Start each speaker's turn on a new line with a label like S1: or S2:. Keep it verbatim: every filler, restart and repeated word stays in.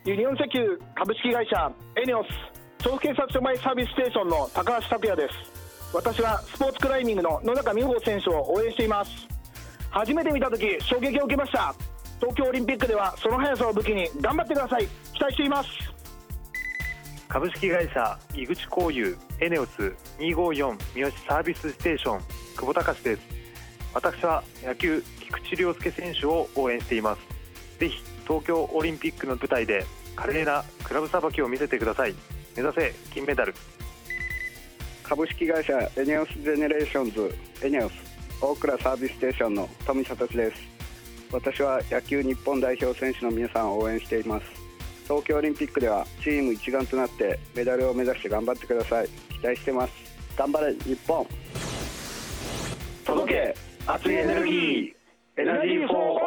S1: ユニオン石油株式会社エネオス調布警察署前サービスステーションの高橋拓也です。私はスポーツクライミングの野中美穂選手を応援しています。初めて見たとき衝撃を受けました。東京オリンピックではその速さを武器に頑張ってください。期待しています。
S2: 株式会社井口工友エネオスにーごーよん三好サービスステーション久保隆です。私は野球菊池涼介選手を応援しています。ぜひ東京オリンピックの舞台で華麗なクラブさばきを見せてください。目指せ金メダル。
S3: 株式会社エネオスジェネレーションズエネオス大倉サービスステーションの富里です。私は野球日本代表選手の皆さんを応援しています。東京オリンピックではチーム一丸となってメダルを目指して頑張ってください。期待してます。頑張れ日本。
S1: 届け熱いエネルギーエナジーフォー